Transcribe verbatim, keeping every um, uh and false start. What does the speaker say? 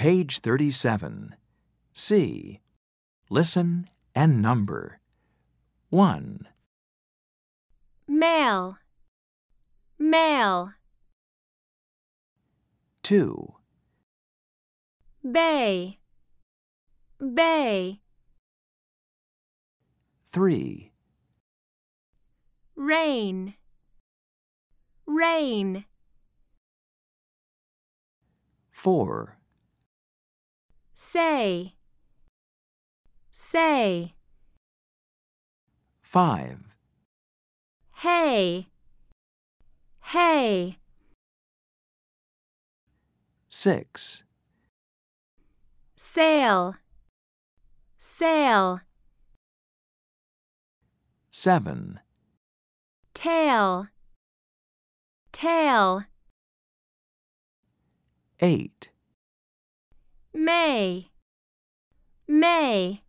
Page thirty-seven. C. Listen and number. one. Male, male. two. Bay, bay. three. Rain, rain. four. Say, say. five. Hey, hey. six. Sail, sail. seven. Tail, tail. eight. May, may.